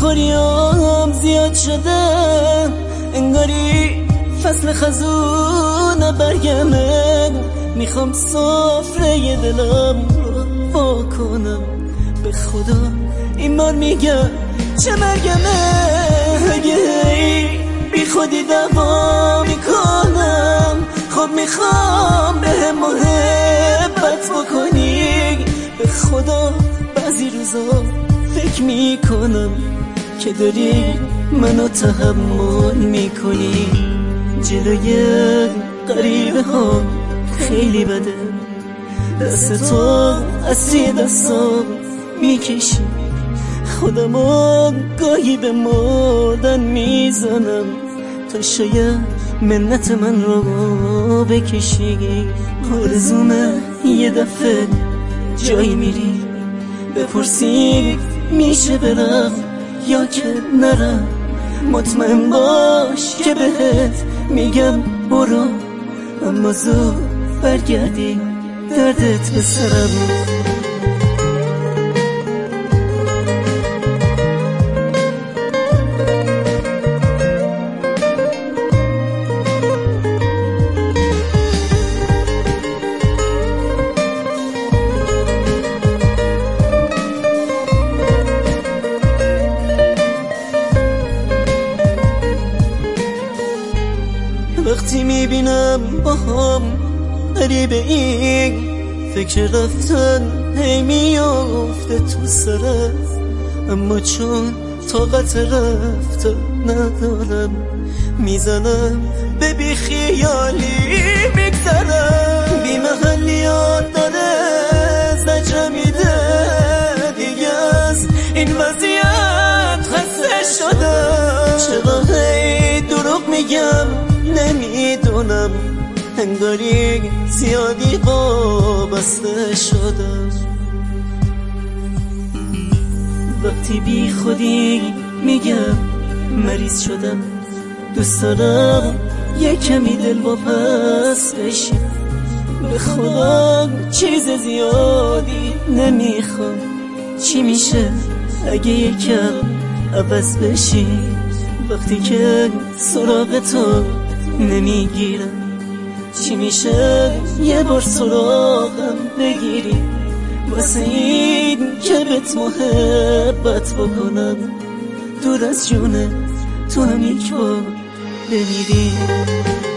خوریام زیاد شده، انگاری فصل خزون برگمه. میخوام سفره دلم رو وا کنم، به خدا این بار میگم چه مرگمه. اگه بی خودی دعوا میکنم، خب میخوام به هم محبت بکنی. به خدا بعضی روزا فکر میکنم که داری منو تحمل میکنی. جلوی غریبه ها خیلی بده، دست تو از توی دستام میکشی. خودمو گاهی به مردن میزنم تا شاید منت من رو بکشی. آرزومه یه دفعه جایی میری بپرسی میشه برم یا که نرم. مطمئن باش که بهت میگم برو، اما زود برگردی دردت به سرم. وقتی میبینم با هم غریبه این فکر رفتن هی میافته تو سرت، اما چون طاقت رفتن ندارم میزنم به بی خیالی میگذرم. بی محلیات داره زجر میده دیگه، از این وضعیت خسته شدم. چرا هی دروغ میگم نمیدونم، انگاری زیادی وابسته شدم. وقتی بی خودی میگم مریض شدم، دوست دارم یه کمی دل واپس بشی. به خدا چیز زیادی نمیخوام، چی میشه اگه یکم عوض بشی؟ وقتی که سراغ تو نمیگیرم، چی میشه یه بار سراغم بگیری؟ واسه این که بهت محبت بکنم، دور از جونه تو هم یک بار بمیری.